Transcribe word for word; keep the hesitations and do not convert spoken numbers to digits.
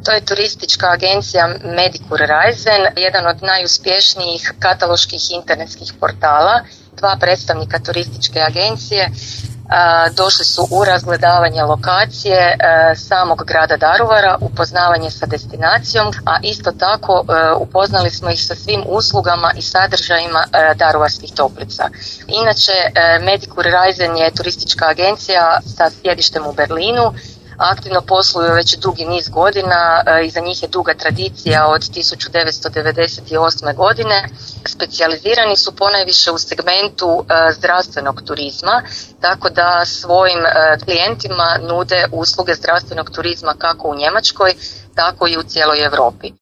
To je turistička agencija Medicur Reisen, jedan od najuspješnijih kataloških internetskih portala. Dva predstavnika turističke agencije došli su u razgledavanje lokacije samog grada Daruvara, upoznavanje sa destinacijom, a isto tako upoznali smo ih sa svim uslugama i sadržajima Daruvarskih toplica. Inače, Medicur Reisen je turistička agencija sa sjedištem u Berlinu. Aktivno posluju već dugi niz godina, iza njih je duga tradicija od tisuću devetsto devedeset osme. godine. Specijalizirani su ponajviše u segmentu zdravstvenog turizma, tako da svojim klijentima nude usluge zdravstvenog turizma kako u Njemačkoj, tako i u cijeloj Europi.